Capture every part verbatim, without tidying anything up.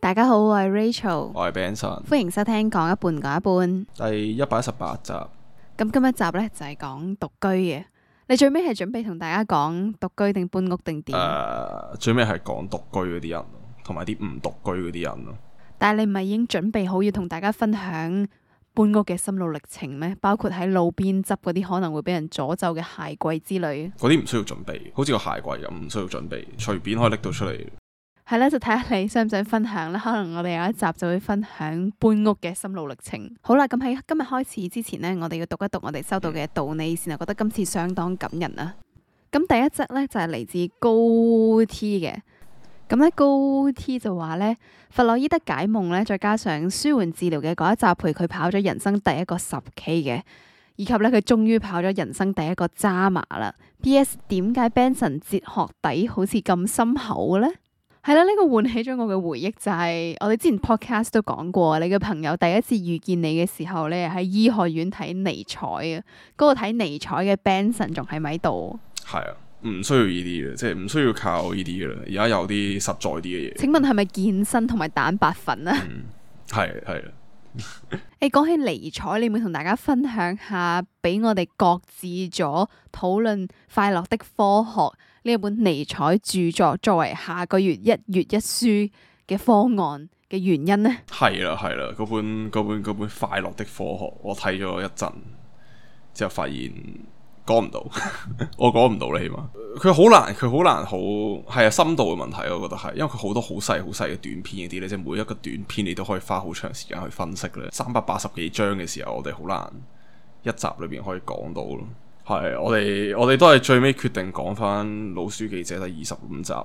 大家好，我係 Rachel， 我係 Benson， 歡迎收聽講一半講一半。 第一百一十八集。 咁今一集呢，就係講獨居嘅。你最尾係準備同大家講獨居定搬屋定點？ 誒、呃，最尾係講獨居嗰啲人，同埋啲唔獨居嗰啲人咯。 但係你唔係已經準備好要同大家分享搬屋嘅心路歷程咩？包括喺路邊執嗰啲可能會俾人詛咒嘅鞋櫃之類。 嗰啲唔需要準備，好似個鞋櫃咁，唔需要準備，隨便可以拎到出嚟。 係啦，就睇下你想唔想分享啦。可能我哋有一集就會分享搬屋嘅心路歷程。好啦，咁喺今日開始之前呢，我哋要讀一讀我哋收到嘅道理先，我覺得今次相當感人啊。咁第一則呢，就係嚟自高 T 嘅。咁咧高 T 就話咧，弗洛伊德解夢咧，再加上舒緩治療嘅嗰一集陪佢跑咗人生第一個十 K 嘅，以及咧佢終於跑咗人生第一個渣馬啦。P S 點解 Benson 哲學底好似咁深厚嘅咧？係啦，呢、這個喚起咗我嘅回憶就係、是、我哋之前 podcast 都講過，你嘅朋友第一次遇見你嘅時候咧，喺醫學院睇尼采啊，嗰、那個睇尼采嘅 Benson 仲喺咪度？係啊。唔需要呢啲嘅，即係唔需要靠呢啲嘅啦。而家有啲實在啲嘅嘢。 請問係咪健身同埋蛋白粉啊？ 嗯，係係啦。 你講起尼采，你會同大家分享下，俾我哋擱置咗討論《快樂的科學》呢一本尼采著作作為下個月一月一書嘅方案嘅原因呢？係啦係啦，嗰本嗰本嗰本《快樂的科學》，我睇咗一陣之後發現。講唔到，我講唔到啦，起碼佢好難，佢好難，好係啊，深度嘅問題，我覺得係，因為佢好多好細好細嘅短篇嗰啲咧，即係每一個短篇你都可以花好長時間去分析咧。三百八十幾章嘅時候，我哋好難一集裏邊可以講到咯。係，我哋我哋都係最尾決定講翻老書記者第二十五集。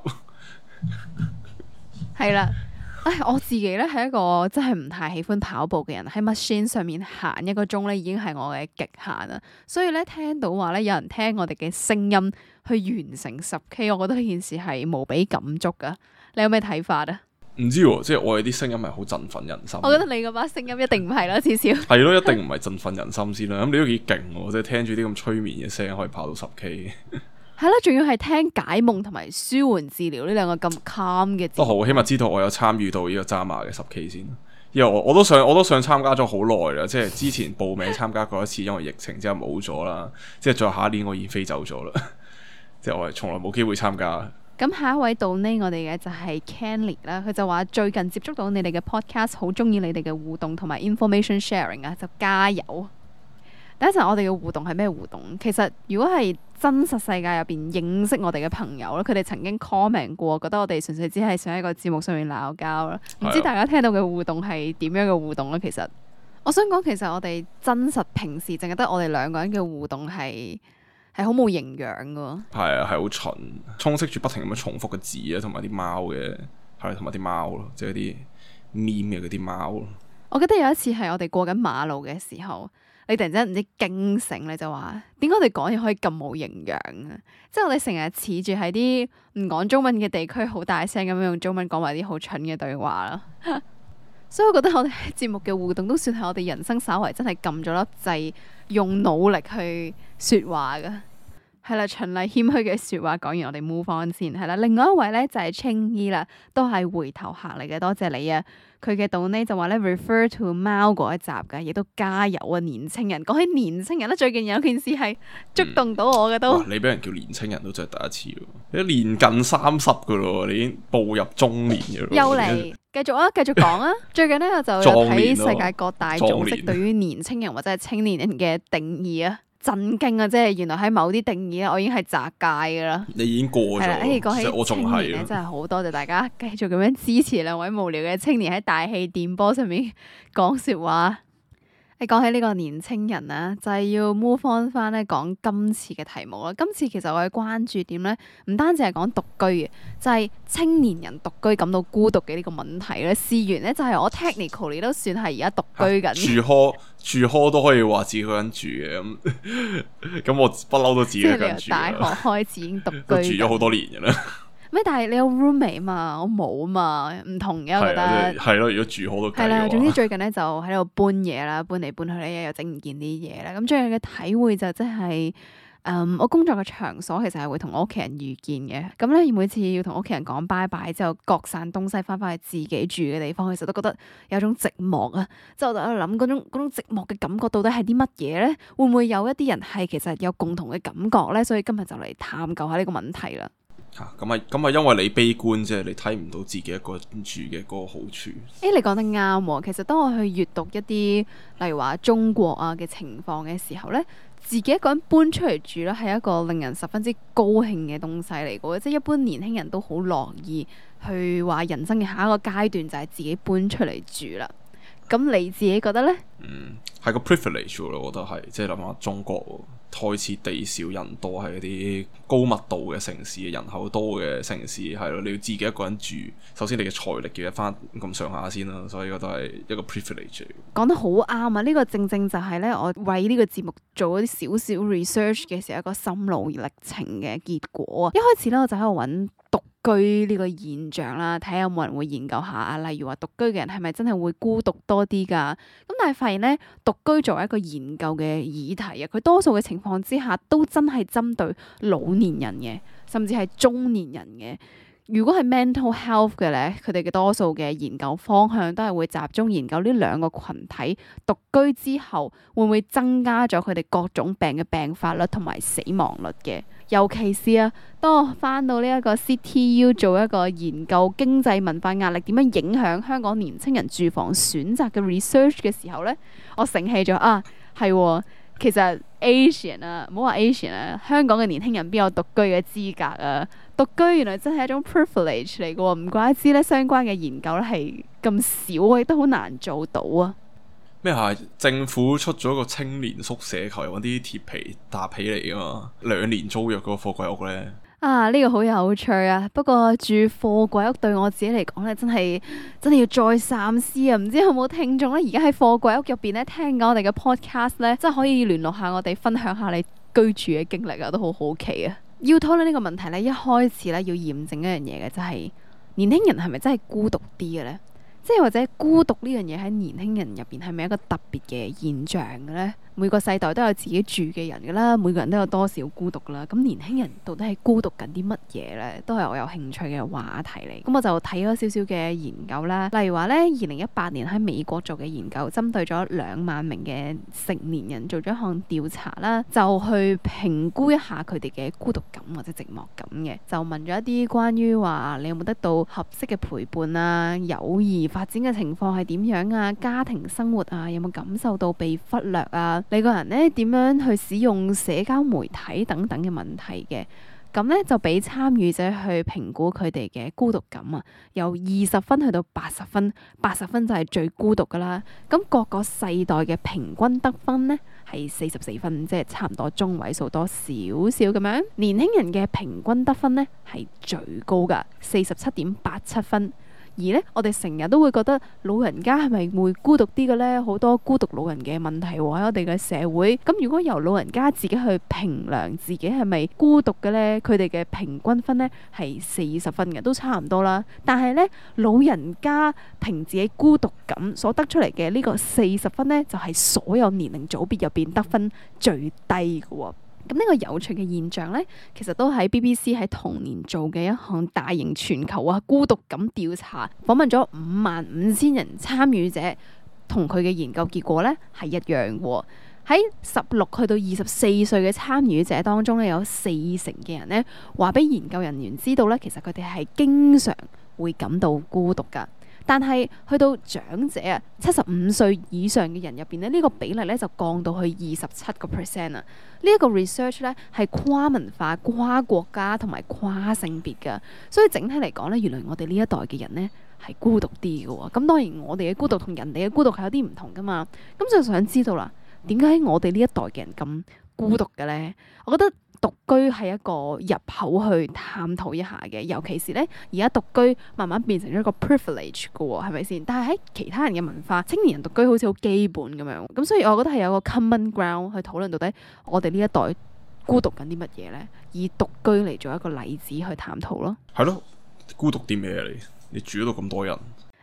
係啦。唉，我自己咧係一個真係唔太喜歡跑步嘅人，喺 machine 上面行一個鐘咧已經係我嘅極限啦。所以咧聽到話咧有人聽我哋嘅聲音去完成十 K， 我覺得呢件事係無比感觸噶。你有咩睇法啊？ 唔知喎，即係我哋啲聲音係好振奮人心。 我覺得你嗰把聲音一定唔係啦，至少係咯，一定唔係振奮人心先啦。咁你都幾勁喎，即係聽住啲咁催眠嘅聲可以跑到十 K。 係啦，仲要係聽解夢同埋舒緩治療呢兩個咁 calm 嘅。 都好，起碼知道我有參與到呢個渣馬嘅十 K 先。因為我我都想我都想參加咗好耐啦，即係之前報名參加過一次，因為疫情之後冇咗啦。即係再下一年我已經飛走咗啦，即係我係從來冇機會參加。 咁下一位到呢，我哋嘅就係 Kenny 啦，佢就話最近接觸到你哋嘅 podcast， 好中意你哋嘅互動同埋 information sharing 啊，就加油。第一陣我哋嘅互動係咩互動？其實如果係真實世界入邊認識我哋嘅朋友咧，佢哋曾經 comment 過，覺得我哋純粹只係想喺個節目上面鬧交啦。唔知大家聽到嘅互動係點樣嘅互動咧？其實我想講，其實我哋真實平時淨係得我哋兩個人嘅互動係係好冇營養噶。係啊，係好蠢，充斥住不停咁樣重複嘅字啊，同埋啲貓嘅，係同埋啲貓咯，即係啲 meme 嘅嗰啲貓。 我記得有一次係我哋過緊馬路嘅時候。你突然之間唔知驚醒，你就話點解我哋講嘢可以咁冇營養啊？即係我哋成日恃住喺啲唔講中文嘅地區，好大聲咁樣用中文講埋啲好蠢嘅對話啦。所以我覺得我哋節目嘅互動都算係我哋人生稍為真係撳咗粒掣，用努力去說話噶。係啦，循例謙虛嘅說話講完，我哋 move on 先。係啦，另外一位咧就係青衣啦，都係回頭客嚟嘅，多謝你啊！佢嘅道呢就話咧 refer to 貓嗰一集嘅，亦都加油啊！年青人，講起年青人咧，最近有件事係觸動到我嘅都。 嗯、你俾人叫年青人都真係第一次咯，你年近三十噶咯，你已經步入中年嘅咯。 又嚟，繼續啊，繼續講啊！最近咧我就睇世界各大組織對於年青人或者係青年人嘅定義啊。震驚啊！即係原來喺某啲定義咧，我已經係窄界噶啦。 你已經過咗。係啦，誒，講起青年咧，真係好多謝大家繼續咁樣支持兩位無聊嘅青年喺大氣電波上面講說話。你講起呢個年青人啊，就係要 move on 翻咧講今次嘅題目啦。今次其實我嘅關注點咧，唔單止係講獨居嘅，就係青年人獨居感到孤獨嘅呢個問題咧。事緣咧就係我 technically 都算係而家獨居緊。 住 hall 住 hall 都可以話自己一個人住嘅，咁咁我不嬲都自己一個人住。 即係你由大學開始已經獨居。 住咗好多年嘅啦。 咩？但係你有 roommate 嘛？我冇嘛，唔同嘅我覺得。 係咯，如果住好多。 係啦，總之最近咧就喺度搬嘢啦，搬嚟搬去咧又整唔見啲嘢啦。咁最近嘅體會就真係嗯，我工作嘅場所其實係會同我屋企人遇見嘅，咁咧每次要同屋企人講拜拜之後，各散東西翻返去自己住嘅地方，其實都覺得有種寂寞啊！即係我就喺度諗嗰種嗰種寂寞嘅感覺到底係啲乜嘢咧？會唔會有一啲人係其實有共同嘅感覺咧？所以今日就嚟探究下呢個問題啦。 嚇咁啊咁啊，因為你悲觀啫，你睇唔到自己一個人住嘅嗰個好處。 誒、欸，你講得啱喎。其實當我去閱讀一啲例如話中國啊嘅情況嘅時候咧，自己一個人搬出嚟住咧，係一個令人十分之高興嘅東西嚟嘅，即係一般年輕人都好樂意去話人生嘅下一個階段就係自己搬出嚟住啦。咁你自己覺得咧？ 嗯，係個 privilege 咯，我覺得係，即係諗下中國開始地少人多，係一啲高密度嘅城市，人口多嘅城市，係咯，你要自己一個人住，首先你嘅財力要一翻咁上下先啦，所以覺得係一個 privilege。 講得好啱啊！呢、這個正正就係咧，我為呢個節目做咗啲少少 research 嘅時候一個心路歷程嘅結果啊！一開始咧我就喺度揾獨居呢個現象啦，睇下有冇人會研究下啊。例如話獨居嘅人係咪真係會孤獨多啲㗎？咁但係發現咧，獨居作為一個研究嘅議題啊，佢多數嘅情況之下都真係針對老年人嘅，甚至係中年人嘅。如果係 mental health 嘅咧，佢哋嘅多數嘅研究方向都係會集中研究呢兩個群體獨居之後會唔會增加咗佢哋各種病嘅病發率同埋死亡率嘅。尤其是啊，當我翻到呢一個 C T U 做一個研究經濟文化壓力點樣影響香港年青人住房選擇嘅 research 嘅時候咧，我醒起咗啊，係喎，其實 Asian 啊，唔好話 Asian 啊，香港嘅年輕人邊有獨居嘅資格啊？獨居原來真係一種 privilege 嚟嘅喎，唔怪之咧相關嘅研究咧係咁少，亦都好難做到啊！ 咩係政府出咗個青年宿舍，求其揾啲鐵皮搭起嚟噶嘛？兩年租約嗰個貨櫃屋咧啊，呢、這個好有趣啊！不過住貨櫃屋對我自己嚟講咧，真係真係要再三思啊！唔知有冇聽眾咧，而家喺貨櫃屋入邊咧聽緊我哋嘅 podcast 咧，真係可以聯絡下我哋，分享下你居住嘅經歷啊，都好好奇啊！要討論呢個問題咧，一開始咧要驗證一樣嘢嘅，就係、是、年輕人係咪真係孤獨啲嘅咧？即係或者孤獨呢樣嘢喺年輕人入邊係咪一個特別嘅現象嘅咧？每個世代都有自己住嘅人噶啦，每個人都有多少孤獨啦。咁年輕人到底係孤獨緊啲乜嘢咧？都係我有興趣嘅話題嚟。咁我就睇咗少少嘅研究啦。例如話咧，二零一八年喺美國做嘅研究，針對咗兩萬名嘅成年人做咗一項調查啦，就去評估一下佢哋嘅孤獨感或者寂寞感嘅。就問咗一啲關於話你有冇得到合適嘅陪伴啊，友誼發展嘅情況係點樣啊，家庭生活啊，有冇感受到被忽略啊？你個人咧點樣去使用社交媒體等等嘅問題嘅，咁咧就俾參與者去評估佢哋嘅孤獨感啊，由二十分去到八十分，八十分就係最孤獨噶啦。咁各個世代嘅平均得分呢係四十四分，即係差唔多中位數多少少咁樣。年輕人嘅平均得分呢係最高噶，四十七點八七分。而咧，我哋成日都會覺得老人家係咪會孤獨啲嘅咧？好多孤獨老人嘅問題喎，喺我哋嘅社會。咁如果由老人家自己去評量自己係咪孤獨嘅咧，佢哋嘅平均分咧係四十分嘅，都差唔多啦。但係咧，老人家憑自己孤獨感所得出嚟嘅呢個四十分咧，就係所有年齡組別入邊得分最低嘅喎。咁呢個有趣嘅現象咧，其實都喺 B B C 喺同年做嘅一項大型全球啊孤獨感調查，訪問咗五萬五千人參與者，同佢嘅研究結果咧係一樣嘅。喺十六去到二十四歲嘅參與者當中咧，有四成嘅人咧話俾研究人員知道咧，其實佢哋係經常會感到孤獨噶。但係去到長者啊，七十五歲以上嘅人入邊咧，呢個比例咧就降到去二十七個 percent 啊！呢一個 research 咧係跨文化、跨國家同埋跨性別噶，所以整體嚟講咧，原來我哋呢一代嘅人咧係孤獨啲嘅喎。咁當然我哋嘅孤獨同人哋嘅孤獨係有啲唔同噶嘛。咁就想知道啦，點解我哋呢一代嘅人咁孤獨嘅咧？我覺得獨居係一個入口去探討一下嘅，尤其是咧而家獨居慢慢變成咗一個 privilege 嘅喎，係咪先？但係喺其他人嘅文化，青年人獨居好似好基本咁樣，咁所以我覺得係有個 common ground 去討論到底我哋呢一代孤獨緊啲乜嘢咧，以獨居嚟做一個例子去探討咯。 係咯，孤獨啲咩啊？你你住嗰度咁多人。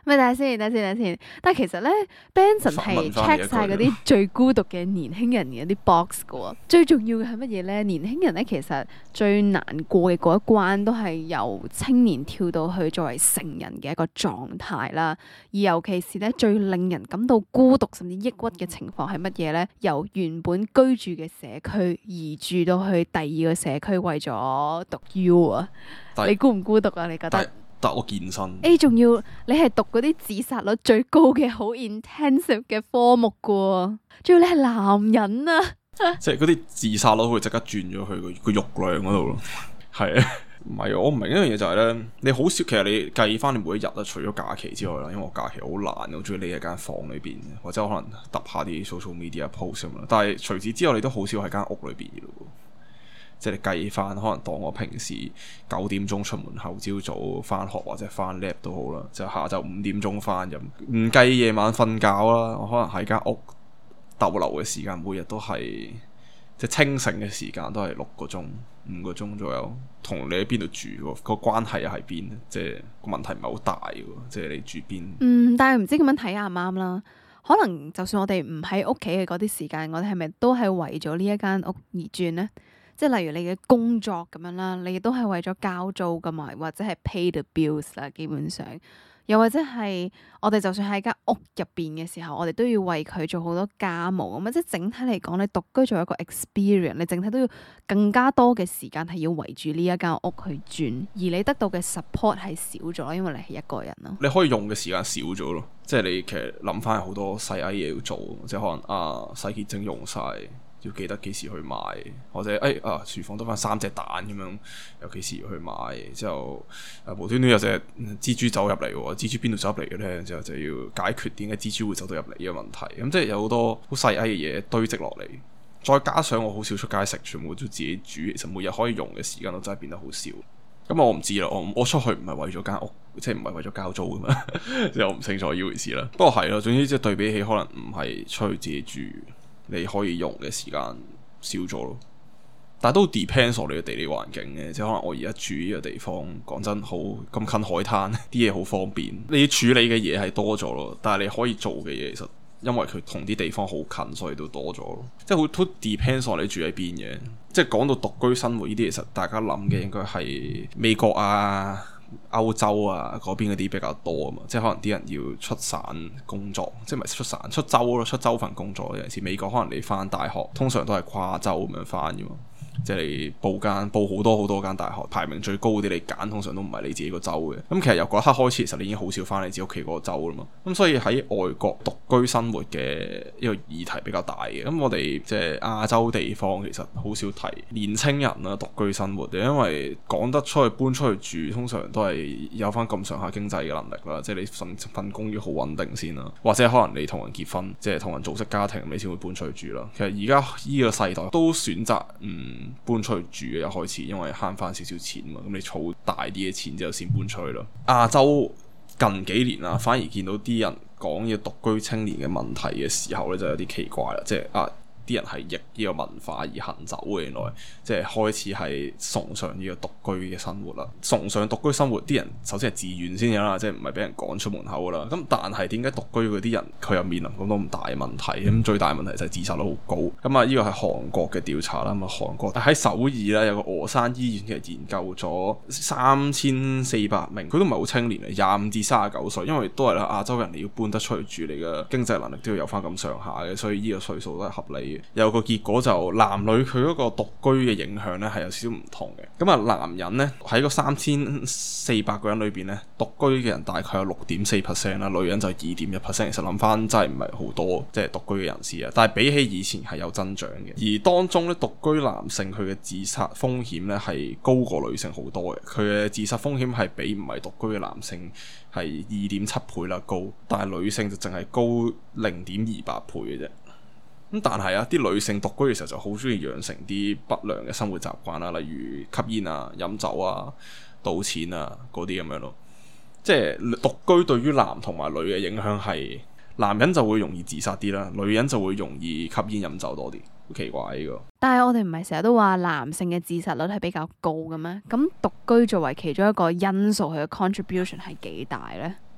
咪等下先，等下先，等下先。但係其實咧，Benson 係反問返你 check 一句晒嗰啲最孤獨嘅年輕人嘅啲 box 嘅喎。最重要嘅係乜嘢咧？年輕人咧其實最難過嘅嗰一關都係由青年跳到去作為成人嘅一個狀態啦。而尤其是咧最令人感到孤獨甚至抑鬱嘅情況係乜嘢咧？由原本居住嘅社區移住到去第二個社區，為咗讀 U 啊！ 但你孤唔孤獨啊？你覺得？ 但我健身， 誒，仲要你係讀嗰啲自殺率最高嘅好 intensive 嘅科目噶喎，仲要你係男人啊！ 即係嗰啲自殺率會即刻轉咗去個個肉量嗰度咯。係啊，唔係我唔明一樣嘢就係咧，你好少其實你計翻你每一日啊，除咗假期之外啦，因為我假期好懶，我中意匿喺間房裏邊，或者可能揼下啲 social media post 咁啦。但係除此之外，你都好少喺間屋裏邊嘅咯。即係你計翻，可能當我平時九點鐘出門口，朝早翻學或者翻 lab 都好啦，就下晝五點鐘翻咁，唔計夜晚瞓覺啦，我可能喺間屋逗留嘅時間，每日都係即係清醒嘅時間都係六個鐘、五個鐘左右。同你喺邊度住個個關係又係邊？即係個問題唔係好大嘅，即係你住邊？ 嗯，但係唔知咁樣睇啱唔啱啦。可能就算我哋唔喺屋企嘅嗰啲時間，我哋係咪都係為咗呢一間屋而轉呢？即係例如你嘅工作咁樣啦，你亦都係為咗交租噶嘛，或者係 pay the bills 啦，基本上，又或者係我哋就算喺間屋入邊嘅時候，我哋都要為佢做好多家務咁啊！即係整體嚟講，你獨居做一個 experience，你整體都要更加多嘅時間係要圍住呢一間屋去轉，而你得到嘅 support 係少咗，因為你係一個人咯。 你可以用嘅時間少咗咯，即係你其實諗翻好多細藝嘢要做，即係可能啊洗潔精用晒。要記得幾時去買，或者誒、哎、啊廚房得翻三隻蛋咁樣，有幾時要去買？之後誒、啊、無端端有隻蜘蛛走入嚟喎，蜘蛛邊度走入嚟嘅咧？之後就要解決點解蜘蛛會走到入嚟嘅問題。咁即係有好多好細嘅嘢堆積落嚟，再加上我好少出街食，全部都自己煮，其實每日可以用嘅時間都真係變得好少。咁我唔知啦，我我出去唔係為咗間屋，即係唔係為咗交租噶嘛，即係我唔清楚呢回事啦。不過係咯，總之即係對比起可能唔係出去自己住。你可以用嘅時間少咗咯，但係都 depends on 你嘅地理環境嘅，即係可能我而家住呢個地方，講真好咁近海灘，啲嘢好方便，你處理嘅嘢係多咗咯，但係你可以做嘅嘢其實因為佢同啲地方好近，所以都多咗咯，即係好都 depends on 你住喺邊嘅。即係講到獨居生活呢啲，其實大家諗嘅應該係美國啊、歐洲啊嗰邊嗰啲比較多啊嘛，即係可能啲人要出省工作，即係唔係出省出州咯，出州份工作。有陣時美國可能你返大學，通常都係跨州咁樣返嘅嘛。即係你報間報好多好多間大學，排名最高嗰啲你揀，通常都唔係你自己個州嘅。咁其實由嗰一刻開始，其實你已經好少翻你自己屋企嗰個州啦嘛。咁所以喺外國獨居生活嘅一個議題比較大嘅。咁我哋即係亞洲地方其實好少提年青人啦獨居生活，因為講得出去搬出去住，通常都係有翻咁上下經濟嘅能力啦。即係你份份工要好穩定先啦，或者可能你同人結婚，即係同人組織家庭，你先會搬出去住啦。其實而家呢個世代都選擇嗯。搬出去住嘅一開始，因為慳翻少少錢嘛，咁你儲大啲嘅錢之後先搬出去咯。亞洲近幾年啊，反而見到啲人講呢個獨居青年嘅問題嘅時候咧，就有啲奇怪啦，即係啊。啲人係逆呢個文化而行走嘅，原來即係開始係崇尚呢個獨居嘅生活啦。崇尚獨居生活，啲人首先係自願先嘅啦，即係唔係俾人趕出門口噶啦。咁但係點解獨居嗰啲人佢又面臨咁多咁大嘅問題？咁最大嘅問題就係自殺率好高。咁啊，呢個係韓國嘅調查啦。咁啊，韓國喺首爾咧有個峨山醫院嘅研究咗三千四百名，佢都唔係好青年啊，廿五至三十九歲，因為都係啦，亞洲人你要搬得出去住，你嘅經濟能力都要有翻咁上下嘅，所以呢個歲數都係合理。有個結果就男女佢嗰個獨居嘅影響咧係有少少唔同嘅。咁啊，男人咧喺個三千四百個人裏邊咧，獨居嘅人大概有六點四 percent 啦，女人就二點一 percent。其實諗翻真係唔係好多，即係獨居嘅人士啊。但係比起以前係有增長嘅。而當中咧，獨居男性佢嘅自殺風險咧係高過女性好多嘅。佢嘅自殺風險係比唔係獨居嘅男性係二點七倍啦高，但係女性就淨係高零點二八倍嘅啫。咁但係啊，啲女性獨居嘅時候就好中意養成啲不良嘅生活習慣啦，例如吸煙啊、飲酒啊、賭錢啊嗰啲咁樣咯。即係獨居對於男同埋女嘅影響係，男人就會容易自殺啲啦，女人就會容易吸煙飲酒多啲。好奇怪呢個。 但係我哋唔係成日都話男性嘅自殺率係比較高嘅咩？咁獨居作為其中一個因素，佢嘅 contribution 係幾大呢？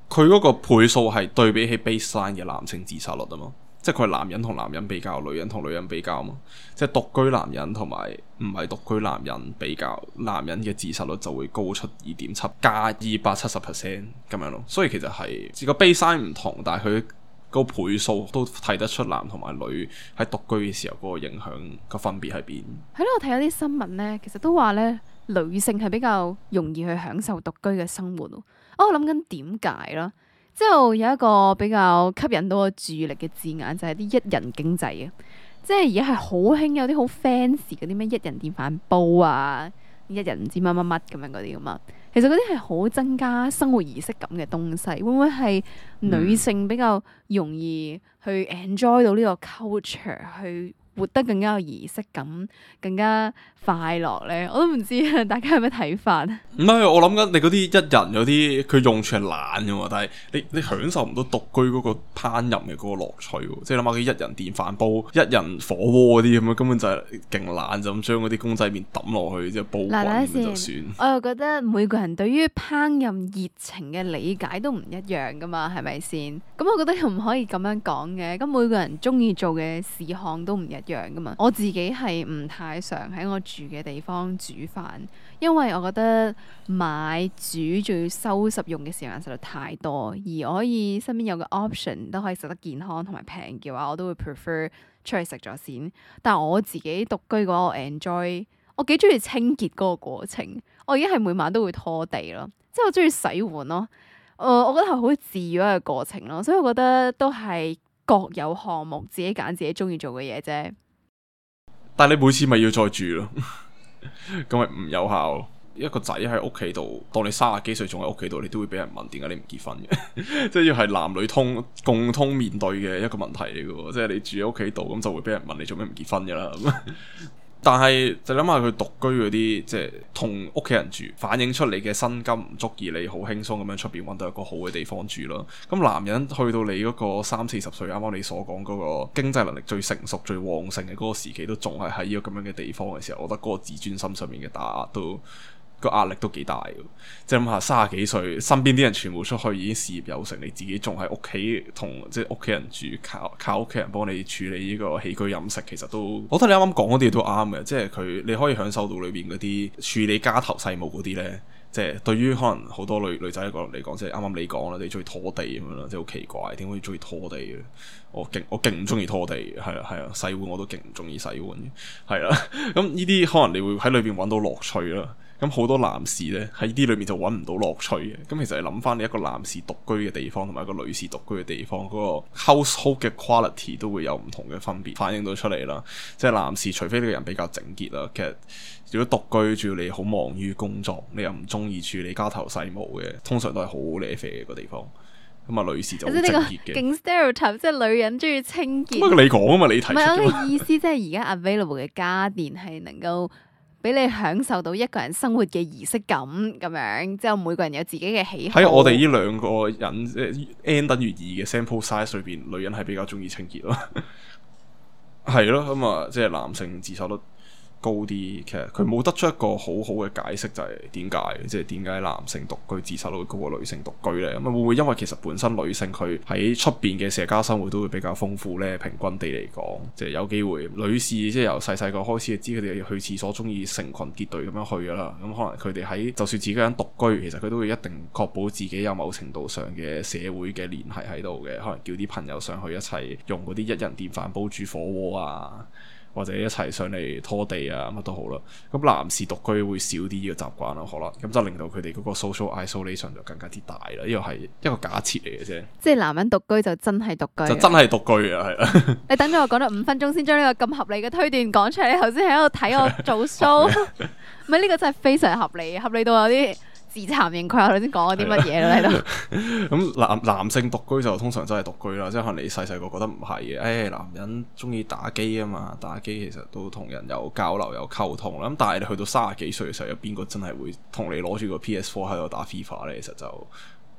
佢嗰個倍數係對比起 baseline 嘅男性自殺率啊嘛，即係佢係男人同男人比較，女人同女人比較啊嘛，即係獨居男人同埋唔係獨居男人比較，男人嘅自殺率就會高出二點七加二百七十 percent 咁樣咯。所以其實係個 baseline 唔同，但係佢個倍數都睇得出男同埋女喺獨居嘅時候嗰個影響個分別喺邊。 係咯，我睇有啲新聞咧，其實都話咧女性係比較容易去享受獨居嘅生活咯。我諗緊點解啦？之後有一個比較吸引到我注意力嘅字眼就係啲一人經濟啊，即係而家係好興有啲好 fancy 嗰啲咩一人電飯煲啊，一人唔知乜乜乜咁樣嗰啲噶嘛。其實嗰啲係好增加生活儀式感嘅東西，會唔會係女性比較容易去 enjoy 到呢個 culture 去活得更加有儀式感，更加快樂咧？我都唔知啊，大家有咩睇法？ 唔係，我諗緊你嗰啲一人有啲佢用處係懶噶嘛，但係你你享受唔到獨居嗰個烹飪嘅嗰個樂趣，即係諗下啲一人電飯煲、一人火鍋嗰啲咁樣，根本就係勁懶，就咁將嗰啲公仔麵抌落去，即係煲滾咁就算。 我又覺得每個人對於烹飪熱情嘅理解都唔一樣噶嘛，係咪先？咁我覺得又唔可以咁樣講嘅。咁每個人中意做嘅事項都唔一樣噶嘛。我自己係唔太常喺我住嘅地方煮飯，因為我覺得買煮仲要收拾用嘅時間實在太多，而我可以身邊有個 option 都可以食得健康同埋平嘅話，我都會 prefer 出去食咗先。但係我自己獨居嘅話，我 enjoy，我幾中意清潔嗰個過程。我而家係每晚都會拖地咯，即係我中意洗碗咯。誒、呃，我覺得係好自由嘅過程咯，所以我覺得都係各有項目，自己揀自己中意做嘅嘢啫。 但係你每次咪要再住咯，咁咪唔有效。一個仔喺屋企度，當你三十幾歲仲喺屋企度，你都會俾人問點解你唔結婚嘅，即係要係男女通共通面對嘅一個問題嚟嘅，即係你住喺屋企度，咁就會俾人問你做咩唔結婚嘅啦。但係就諗下佢獨居嗰啲，即係同屋企人住，反映出你嘅薪金唔足以你好輕鬆咁樣出邊揾到一個好嘅地方住咯。咁男人去到你嗰個三四十歲，啱啱你所講嗰個經濟能力最成熟、最旺盛嘅嗰個時期，都仲係喺呢個咁樣嘅地方嘅時候，我覺得嗰個自尊心上面嘅打壓都個壓力都幾大嘅。即係諗下三十幾歲，身邊啲人全部出去已經事業有成，你自己仲喺屋企同即係屋企人住，靠靠屋企人幫你處理呢個起居飲食，其實都我覺得你啱啱講嗰啲嘢都啱嘅。即係佢你可以享受到裏邊嗰啲處理家頭細務嗰啲咧，即係對於可能好多女女仔嚟講，即係啱啱你講啦，你中意拖地咁樣啦，即係好奇怪，點解中意拖地嘅？我勁我勁唔中意拖地嘅，係啊係啊，洗碗我都勁唔中意洗碗嘅，係啦。咁呢啲可能你會喺裏邊揾到樂趣啦。咁好多男士咧喺呢啲裏面就揾唔到樂趣嘅。咁其實你諗翻你一個男士獨居嘅地方同埋一個女士獨居嘅地方，嗰個 household 嘅 quality 都會有唔同嘅分別，反映到出嚟啦。即係男士，除非你個人比較整潔啦，其實如果獨居住你好忙於工作，你又唔中意處理家頭細務嘅，通常都係好瀨啡嘅個地方。咁啊，女士就好整潔嘅。 勁 stereotype，即係女人中意清潔。 不過你講啊嘛，你提出。唔係我嘅意思，即係而家 available 嘅家電係能夠俾你享受到一個人生活嘅儀式感咁樣，之後每個人有自己嘅喜好。 喺我哋呢兩個人即係 n 等於二嘅 sample size 裏邊，女人係比較中意清潔咯。係咯，咁啊，即係男性自殺率高啲，其實佢冇得出一個好好嘅解釋，就係點解，即係點解男性獨居自殺率高過女性獨居咧？咁啊會唔會因為其實本身女性佢喺出邊嘅社交生活都會比較豐富咧？平均地嚟講，即係有機會女士即係由細細個開始就知佢哋去廁所中意成群結隊咁樣去噶啦。咁可能佢哋喺就算自己一人獨居，其實佢都會一定確保自己有某程度上嘅社會嘅聯繫喺度嘅。可能叫啲朋友上去一齊用嗰啲一人電飯煲煮火鍋啊，或者一齊上嚟拖地啊，乜都好啦。咁男士獨居會少啲呢個習慣咯，可能咁就令到佢哋嗰個 social isolation 就更加之大啦。呢個係一個假設嚟嘅啫。即係男人獨居就真係獨居， 就真係獨居啊，係啦。 你等咗我講咗五分鐘先將呢個咁合理嘅推斷講出嚟，你頭先喺度睇我做 show，唔係呢個真係非常合理，合理到有啲自慚形穢。我頭先講咗啲乜嘢喺度？ 咁男男性獨居就通常真係獨居啦，即係可能你細細個覺得唔係嘅，誒、哎、男人中意打機啊嘛，打機其實都同人有交流有溝通啦。咁但係你去到三十幾歲嘅時候，有邊個真係會同你攞住個 P S 四喺度打 FIFA 咧？其實就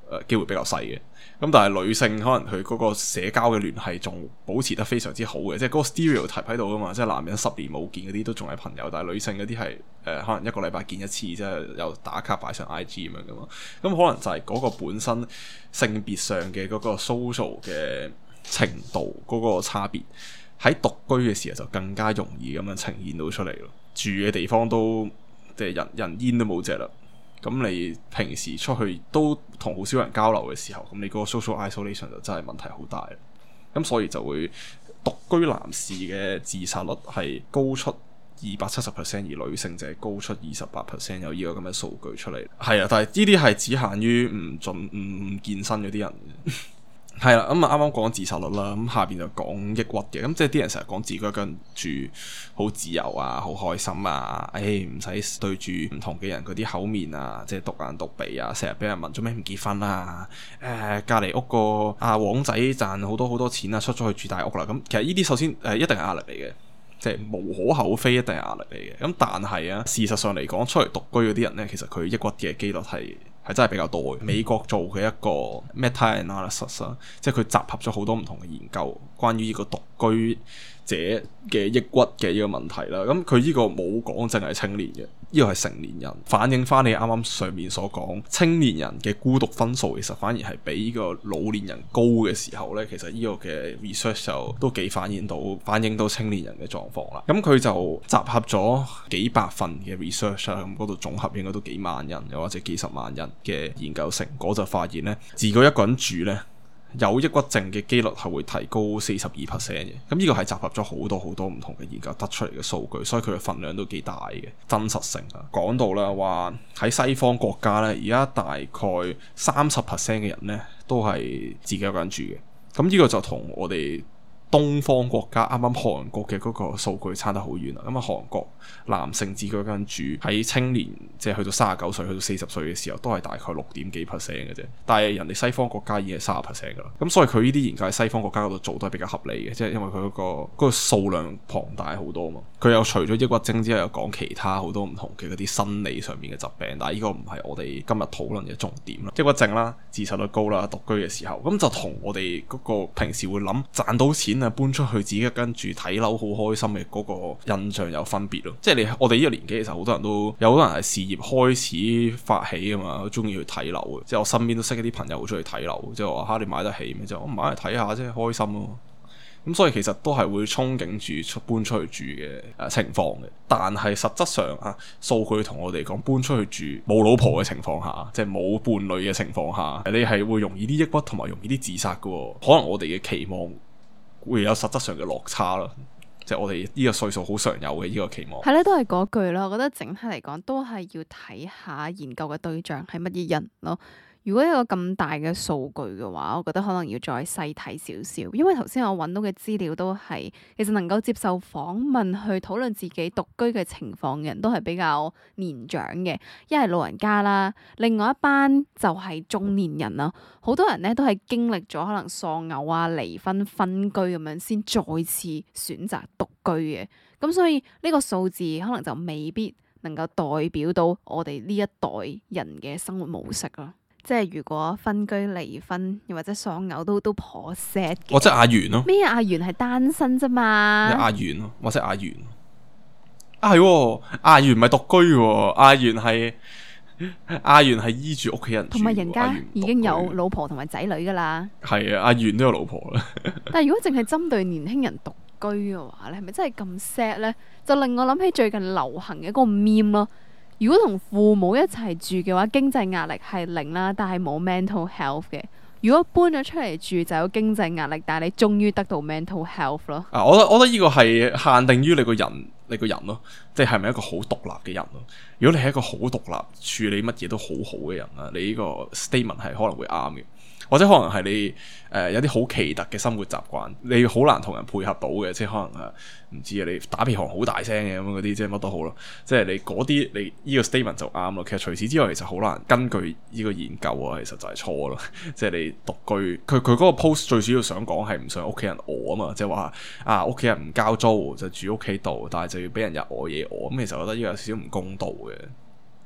誒機會比較細嘅。咁但係女性可能佢嗰個社交嘅聯繫仲保持得非常之好嘅，即係嗰個 stereotype 喺度噶嘛，即係男人十年冇見嗰啲都仲係朋友，但係女性嗰啲係誒可能一個禮拜見一次，即係又打卡擺上 I G 咁樣噶嘛。咁可能就係嗰個本身性別上嘅嗰個 social 嘅程度嗰個差別，喺獨居嘅時候就更加容易咁樣呈現到出嚟咯。住嘅地方都即係人人煙都冇隻啦。咁你平時出去都同好少人交流嘅時候，咁你嗰個 social isolation 就真係問題好大。咁所以就會獨居男士嘅自殺率係高出二百七十 percent， 而女性就係高出二十八 percent， 有呢個咁嘅數據出嚟。係啊，但係呢啲係只限於唔盡唔健身嗰啲人。係啦，咁啊啱啱講自殺率啦，咁下邊就講抑鬱嘅，咁即係啲人成日講自己一個人住好自由啊，好開心啊，誒唔使對住唔同嘅人嗰啲口面啊，即係獨眼獨鼻啊，成日俾人問做咩唔結婚啊，誒隔離屋個阿王仔賺好多好多錢啊，出咗去住大屋啦，咁其實呢啲首先誒、呃、一定係壓力嚟嘅，即係無可厚非一定係壓力嚟嘅，咁但係啊事實上嚟講，出嚟獨居嗰啲人咧，其實佢抑鬱嘅機率係係真係比較多嘅。美國做嘅一個 meta analysis 啊，即係佢集合咗好多唔同嘅研究，關於呢個獨居者嘅抑鬱嘅呢個問題啦。咁佢呢個冇講淨係青年嘅，呢個係成年人，反映翻你啱啱上面所講，青年人嘅孤獨分數其實反而係比呢個老年人高嘅時候呢。其實呢個嘅 research 就都幾反映到反映到青年人嘅狀況啦。咁佢就集合咗幾百份嘅 research 啦，咁嗰度總合應該都幾萬人又或者幾十萬人嘅研究成果，就發現呢，自己一個人住呢，有抑鬱症嘅機率係會提高四十二 percent 嘅。咁呢個係集合咗好多好多唔同嘅研究得出嚟嘅數據，所以佢嘅份量都幾大嘅真實性啊。講到啦，話喺西方國家呢，而家大概三十 percent 嘅人呢都係自己一個人住嘅。咁呢個就同我哋東方國家啱啱韓國嘅嗰個數據差得好遠啦。咁啊，韓國男性自己一個人住喺青年，即係去到三十九歲去到四十歲嘅時候，都係大概六點幾 percent 嘅啫。但係人哋西方國家已經係三十 percent 噶啦。咁所以佢呢啲研究喺西方國家嗰度做都係比較合理嘅，即係因為佢嗰個嗰個數量龐大好多嘛。佢又除咗抑鬱症之後，又講其他好多唔同嘅嗰啲生理上面嘅疾病，但係呢個唔係我哋今日討論嘅重點啦。抑鬱症啦，自殺率高啦，獨居嘅時候，咁就同我哋嗰個平時會諗賺到錢啊，搬出去自己一間住睇樓好開心嘅嗰個印象有分別咯。即係你我哋呢個年紀其實好多人都有好多人係事業開始發起啊嘛，中意去睇樓嘅。即係我身邊都識一啲朋友好中意睇樓，即係話嚇你買得起咩？就我買嚟睇下啫，開心咯。咁所以其實都係會憧憬住出搬出去住嘅誒、呃、情況嘅。但係實質上啊，數據同我哋講搬出去住冇老婆嘅情況下，即係冇伴侶嘅情況下，你係會容易啲抑鬱同埋容易啲自殺嘅。可能我哋嘅期望會有實質上嘅落差啦，即係我哋呢個歲數好常有嘅呢個期望。 係咧，都係嗰句啦。我覺得整體嚟講，都係要睇下研究嘅對象係乜嘢人咯。如果有個咁大嘅數據嘅話，我覺得可能要再細睇少少，因為頭先我揾到嘅資料都係其實能夠接受訪問去討論自己獨居嘅情況嘅人都係比較年長嘅，一係老人家啦，另外一班就係中年人啦。好多人咧都係經歷咗可能喪偶啊、離婚、分居咁樣，先再次選擇獨居嘅。咁所以呢個數字可能就未必能夠代表到我哋呢一代人嘅生活模式咯。即係如果分居、離婚又或者喪偶都都頗 sad 嘅。 或者阿元咯， 咩阿元係單身啫嘛？ 阿元咯，或者阿元啊係，阿元唔係獨居嘅，阿元係阿元係依住屋企人住， 同埋人家已經有老婆同埋仔女噶啦。 係啊，阿元都有老婆啦。 但係如果淨係針對年輕人獨居嘅話咧，係咪真係咁 sad 咧？就令我諗起最近流行嘅嗰個 meme 咯。如果同父母一齊住嘅話，經濟壓力係零啦，但係冇 mental health 嘅。如果搬咗出嚟住就有經濟壓力，但係你終於得到 mental health 咯。啊， 我覺得我覺得呢個係限定於你個人，你個人咯，即係係咪一個好獨立嘅人咯？如果你係一個好獨立、處理乜嘢都好好嘅人啊，你呢個 statement 係可能會啱嘅。或者可能係你誒、呃、有啲好奇特嘅生活習慣，你好難同人配合到嘅，即係可能誒唔知啊，你打鼻鼾好大聲嘅咁嗰啲，即係乜都好咯。即係你嗰啲你呢個 statement 就啱咯。其實除此之外，其實好難根據呢個研究啊，其實就係錯咯。即係你獨居，佢佢嗰個 post 最主要想講係唔想屋企人餓啊嘛，即係話啊屋企人唔交租就住屋企度，但係就要俾人日餓夜餓，咁其實我覺得呢個有少少唔公道嘅。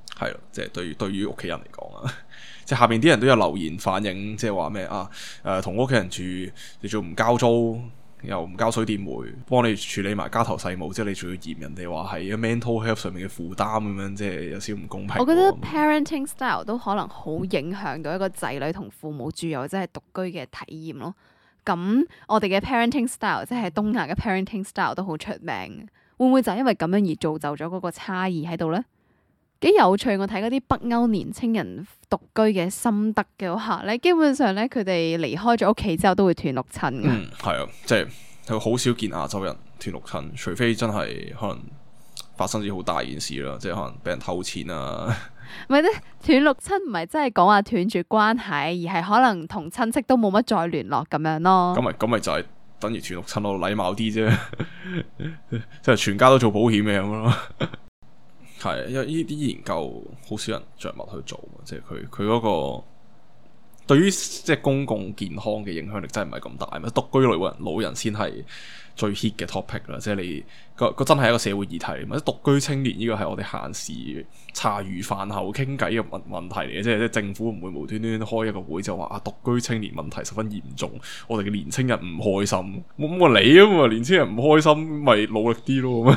係咯，即係對於對於屋企人嚟講啊，即係下邊啲人都有留言反映，即係話咩啊？誒，同屋企人住，你仲唔交租，又唔交水電煤，幫你處理埋家頭細務，即係你仲要嫌人哋話係 mental health 上面嘅負擔咁樣，即係有少少唔公平。 我覺得 parenting style 都可能好影響到一個仔女同父母住又即係獨居嘅體驗咯。咁我哋嘅 parenting style 即係東亞嘅 parenting style 都好出名，會唔會就係因為咁樣而造就咗嗰個差異喺度咧？幾有趣，我睇嗰啲北歐年青人獨居嘅心得嘅話咧，基本上咧佢哋離開咗屋企之後都會斷六親嘅。 嗯，係啊，即係佢好少見亞洲人斷六親，除非真係可能發生咗好大件事啦，即係可能俾人偷錢啊。 唔係咧，斷六親唔係真係講話斷絕關係，而係可能同親戚都冇乜再聯絡咁樣咯。 咁咪咁咪就係等於斷六親咯，禮貌啲啫，即係全家都做保險嘅咁咯。係，因為呢啲研究好少人着墨去做，即係佢佢嗰個對於即係公共健康嘅影響力真係唔係咁大。咩獨居老人老人先係最 hit 嘅 topic 啦，即係你個個真係一個社會議題。或者獨居青年呢個係我哋閒時茶餘飯後傾偈嘅問問題嚟嘅，即係即係政府唔會無端端開一個會就話啊獨居青年問題十分嚴重，我哋嘅年青人唔開心，咁我你啊嘛，年青人唔開心咪努力啲咯。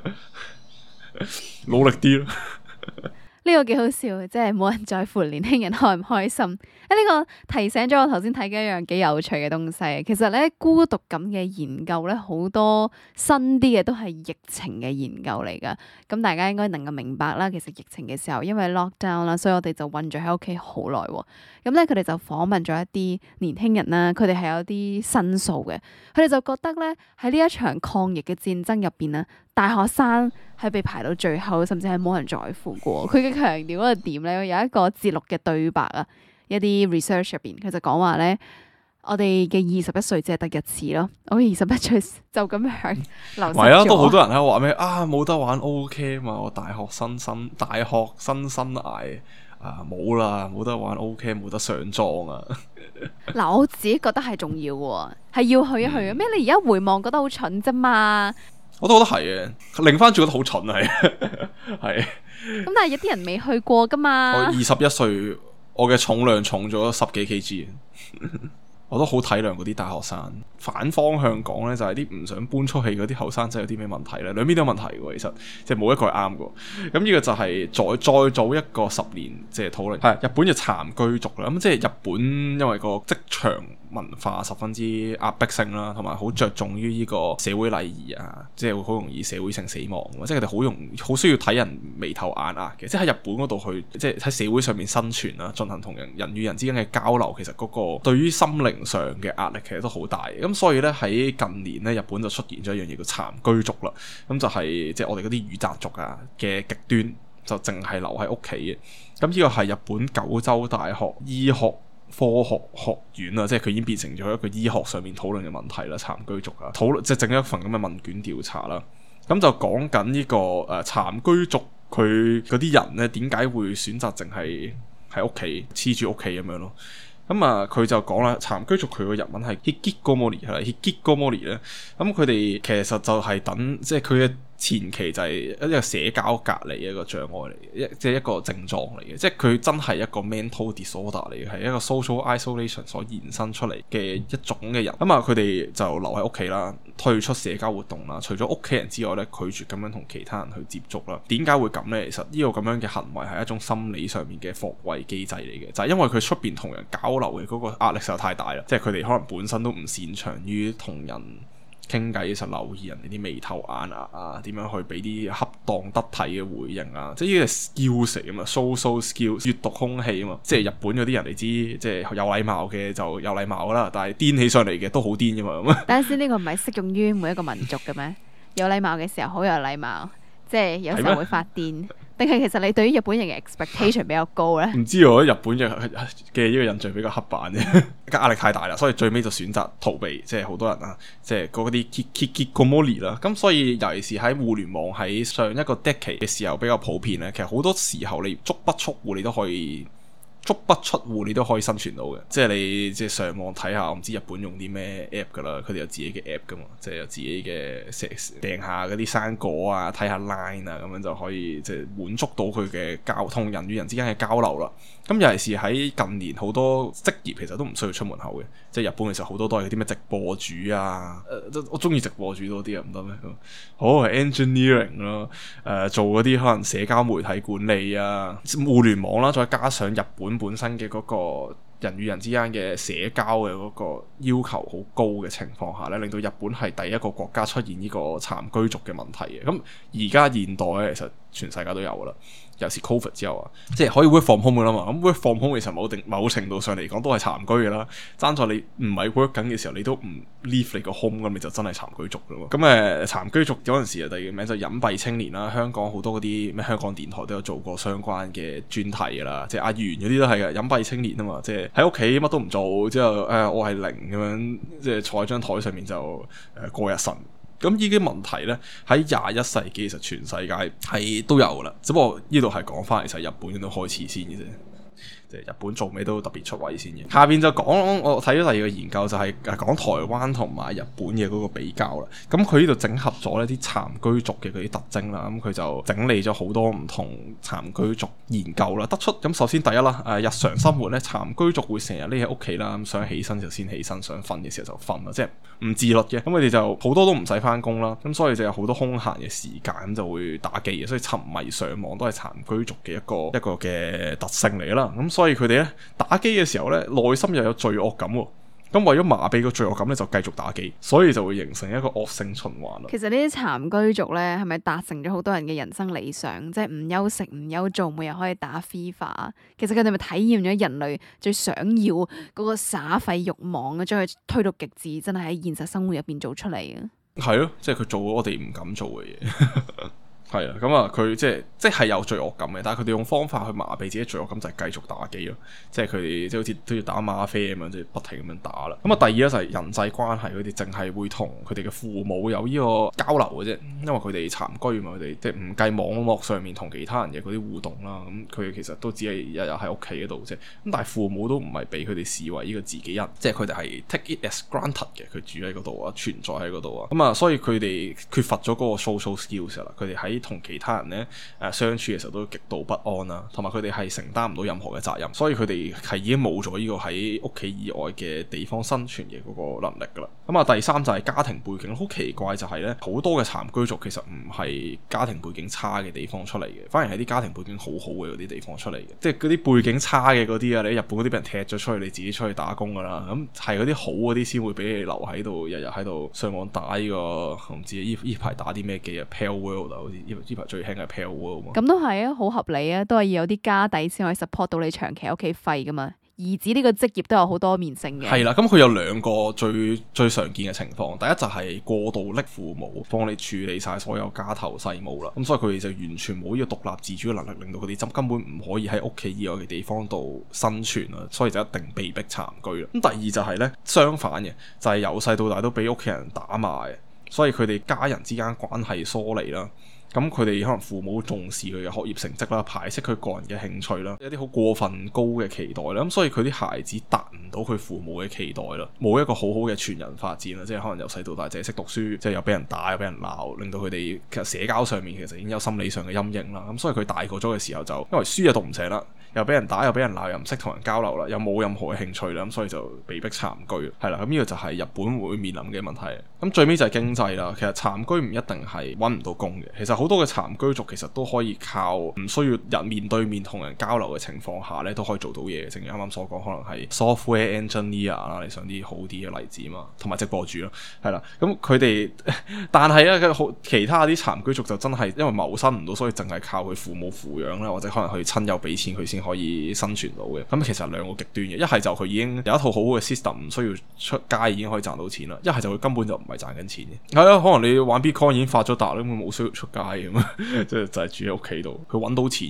努力啲咯， 呢個幾好笑，即係冇人在乎年輕人開唔開心。誒，呢個提醒咗我頭先睇嘅一樣幾有趣嘅東西。其實咧，孤獨感嘅研究咧，好多新啲嘅都係疫情嘅研究嚟噶。咁大家應該能夠明白啦。其實疫情嘅時候，因為 lockdown 啦，所以我哋就困咗喺屋企好耐。咁咧，佢哋就訪問咗一啲年輕人啦，佢哋係有啲申訴嘅。佢哋就覺得咧，喺呢一場抗疫嘅戰爭入邊啊，大學生係被排到最後，甚至係冇人在乎過。佢嘅強調嗰個點咧，有一個節錄嘅對白啊，一啲 research 入邊，佢就講話咧，我哋嘅二十一歲只係得一次咯，我二十一歲就咁樣流失咗。 係啊，都好多人喺度話咩啊，冇得玩 OK 嘛，我大學新生大學新生涯啊冇啦，冇得玩 OK， 冇得上妝啊。 嗱，我自己覺得係重要嘅，係要去一去嘅。咩、嗯？你而家回望覺得好蠢啫嘛？我都覺得係嘅，擰翻轉覺得好蠢啊，係。 咁但係有啲人未去過噶嘛？ 我二十一歲，我嘅重量重咗十幾 kg， 我都好體諒嗰啲大學生。反方向講咧，就係啲唔想搬出去嗰啲後生仔有啲咩問題咧？兩邊都有問題嘅，其實即係冇一個係啱嘅。咁呢個就係再再早一個十年即係討論。係日本嘅殘居族啦，咁即係日本因為個職場文化十分之壓迫性啦，同埋好着重於呢個社會禮儀啊，即係會好容易社會性死亡，即係佢哋好容好需要睇人眉頭眼額嘅，即係喺日本嗰度去，即係喺社會上面生存啦，進行同人人與人之間嘅交流，其實嗰個對於心靈上嘅壓力其實都好大嘅。咁所以咧喺近年咧，日本就出現咗一樣嘢叫殘居族啦，咁就係即係我哋嗰啲御宅族啊嘅極端，就淨係留喺屋企嘅。咁呢個係日本九州大學醫學科學學院啊，即係佢已經變成咗一個醫學上面討論嘅問題啦。殘居族啊，討論即係整一份咁嘅問卷調查啦。咁就講緊呢個誒殘居族佢嗰啲人咧，點解會選擇淨係喺屋企黐住屋企咁樣咯？咁啊，佢就講啦，殘居族佢個日文係 hikikomori 係啦 hikikomori 咧。咁佢哋其實就係等，即係佢嘅前期就係一個社交隔離一個障礙嚟嘅，一即係一個症狀嚟嘅，即係佢真係一個 mental disorder 嚟嘅，係一個 social isolation 所延伸出嚟嘅一種嘅人。咁啊，佢哋就留喺屋企啦，退出社交活動啦，除咗屋企人之外咧，拒絕咁樣同其他人去接觸啦。點解會咁咧？其實呢個咁樣嘅行為係一種心理上面嘅防衛機制嚟嘅，就係因為佢出邊同人交流嘅嗰個壓力實在太大啦，即係佢哋可能本身都唔擅長於同人傾偈，實留意人哋啲眉頭眼額啊，點樣去俾啲恰當得體嘅回應啊，即係呢啲 skills 嚟啊嘛 social skills 閱讀空氣啊嘛，即係日本嗰啲人你知，即係有禮貌嘅就有禮貌啦，但係癲起上嚟嘅都好癲噶嘛。等陣先，呢個唔係適用於每一個民族嘅咩？有禮貌嘅時候好有禮貌，即係有時候會發癲。定係其實你對於日本人嘅 expectation 比較高咧？唔知我覺得日本嘅嘅呢個印象比較刻板啫，壓力太大啦，所以最尾就選擇逃避，即係好多人啊，即係嗰啲 hikikomori 啦。咁所以尤其是喺互聯網喺上一個 decade 嘅時候比較普遍咧，其實好多時候你足不出戶你都可以足不出戶你都可以生存到嘅，即係你即係上網睇下，我唔知日本用啲咩 app 噶啦，佢哋有自己嘅 app 噶嘛，即係有自己嘅訂下嗰啲生果啊，睇下 line 啊，咁樣就可以即係滿足到佢嘅交通人與人之間嘅交流啦。咁尤其是喺近年好多職業其實都唔需要出門口嘅，即係日本其實好多都係啲咩直播主啊，誒、呃、我中意直播主多啲啊，唔得咩？好係 engineering 咯，誒、呃、做嗰啲可能社交媒體管理啊、互聯網啦，再加上日本本身嘅嗰個人與人之間嘅社交嘅嗰個要求好高嘅情況下咧，令到日本係第一個國家出現呢個殘居族嘅問題嘅。咁而家現代咧，其實全世界都有噶啦，尤其是 Covid 之後啊，即係可以 work from home 噶啦嘛。咁 work from home 其實某定某程度上嚟講都係殘居噶啦。爭在你唔係 work 緊嘅時候，你都唔 leave 你個 home 咁，你就真係殘居族噶咯。咁誒殘居族嗰陣時啊，第二個名就隱蔽青年啦。香港好多嗰啲咩香港電台都有做過相關嘅專題噶啦，即係阿元嗰啲都係嘅隱蔽青年啊嘛，即係喺屋企乜都唔做，之後誒、呃、我係零咁樣，即係坐喺張台上面就誒、呃、過日神。咁呢啲問題咧喺廿一世紀其實全世界係都有噶啦，只不過呢度係講翻其實日本都開始先嘅啫。即係日本做咩都特別出位先嘅。下邊就講我睇咗第二個研究，就係誒講台灣同埋日本嘅嗰個比較啦。咁佢呢度整合咗呢啲殘居族嘅嗰啲特徵啦。咁佢就整理咗好多唔同殘居族研究啦，得出咁首先第一啦，誒日常生活咧殘居族會成日匿喺屋企啦，咁想起身就先起身，想瞓嘅時候就瞓啦，即係唔自律嘅。咁佢哋就好多都唔使翻工啦，咁所以就有好多空閒嘅時間，咁就會打機嘅，所以沉迷上網都係殘居族嘅一個一個嘅特性嚟啦。咁所以佢哋咧打機嘅時候咧，內心又有罪惡感喎。咁為咗麻痹個罪惡感咧，就繼續打機，所以就會形成一個惡性循環啦。 其實呢啲殘居族咧，係咪達成咗好多人嘅人生理想？即係唔休息、唔休做，每日可以打 FIFA。其實佢哋咪體驗咗人類最想要嗰個耍廢慾望啊，將佢推到極致，真係喺現實生活入邊做出嚟嘅。 係咯，即係佢做咗我哋唔敢做嘅嘢。係啊，咁啊，佢即係即係有罪惡感嘅，但係佢哋用方法去麻痹自己罪惡感，就係繼續打機咯。即係佢哋即係好似都要打嗎啡咁樣，即係不停咁樣打啦。咁啊，第二咧就係人際關係，佢哋淨係會同佢哋嘅父母有呢個交流嘅啫。因為佢哋殘居嘛，佢哋即係唔計網絡上面同其他人嘅嗰啲互動啦。咁佢哋其實都只係日日喺屋企嗰度啫。咁但係父母都唔係俾佢哋視為呢個自己人，即係佢哋係 take it as granted 嘅，佢住喺嗰度啊，存在喺嗰度啊。咁啊，所以佢哋缺乏咗嗰個 social skills 啦。佢哋喺同其他人咧誒、呃、相處嘅時候都極度不安啦，同埋佢哋係承擔唔到任何嘅責任，所以佢哋係已經冇咗呢個喺屋企以外嘅地方生存嘅嗰個能力噶啦。咁啊，第三就係家庭背景，好奇怪就係咧，好多嘅殘居族其實唔係家庭背景差嘅地方出嚟嘅，反而係啲家庭背景好好嘅嗰啲地方出嚟嘅，即係嗰啲背景差嘅嗰啲啊，你喺日本嗰啲俾人踢咗出去，你自己出去打工噶啦。咁係嗰啲好嗰啲先會俾你留喺度，日日喺度上網打呢、這個，我唔知呢呢排打啲咩機啊 ，Pale World 啊，好似呢呢排最興係 Pale World 嘛。 咁都係啊，好合理啊，都係要有啲家底先可以 support 到你長期喺屋企廢噶嘛。兒子呢個職業都有好多面性嘅。 係啦，咁佢有兩個最最常見嘅情況，第一就係過度溺父母幫你處理晒所有家頭細務啦，咁所以佢哋就完全冇呢個獨立自主嘅能力，令到佢哋根本唔可以喺屋企以外嘅地方度生存啊，所以就一定被逼殘居啦。咁第二就係咧相反嘅，就係由細到大都俾屋企人打罵，所以佢哋家人之間關係疏離啦。咁佢哋可能父母重視佢嘅學業成績啦，排斥佢個人嘅興趣啦，有啲好過分高嘅期待啦，咁所以佢啲孩子達唔到佢父母嘅期待啦，冇一個好好嘅全人發展啦，即係可能由細到大淨係識讀書，即係又俾人打又俾人鬧，令到佢哋其實社交上面其實已經有心理上嘅陰影啦，咁所以佢大個咗嘅時候就因為書又讀唔成啦，又俾人打又俾人鬧，又唔識同人交流啦，又冇任何嘅興趣啦，咁所以就被逼殘居，係啦，咁呢個就係日本會面臨嘅問題。咁最尾就係經濟啦，其實殘居唔一定係揾唔到工嘅，其實好多嘅殘居族其實都可以靠唔需要人面對面同人交流嘅情況下咧，都可以做到嘢。正如啱啱所講，可能係 software engineer 啦，你想啲好啲嘅例子嘛，同埋直播主咯，係啦。咁佢哋，但係咧，好其他啲殘居族就真係因為謀生唔到，所以淨係靠佢父母撫養啦，或者可能佢親友俾錢佢先可以生存到嘅。咁其實兩個極端嘅，一係就佢已經有一套好好嘅 system，唔需要出街已經可以賺到錢啦；一係就佢根本就唔係賺緊錢嘅。係啊，可能你玩 Bitcoin 已經發咗達啦，咁冇需要出街咁啊，即係就係住喺屋企度，佢揾到錢嘅。